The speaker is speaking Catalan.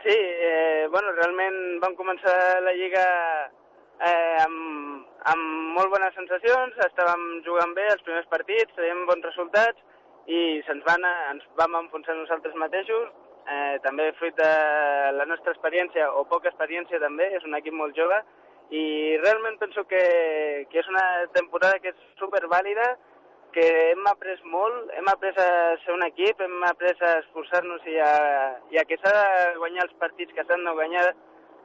Sí, realment vam començar la Lliga amb molt bones sensacions, estàvem jugant bé els primers partits, teníem bons resultats i ens vam enfonsar nosaltres mateixos, també fruit de la nostra experiència, o poca experiència també, és un equip molt jove, i realment penso que és una temporada que és supervàlida, que hem après molt, hem après a ser un equip, hem après a esforçar-nos i a que s'ha de guanyar els partits que s'han de guanyar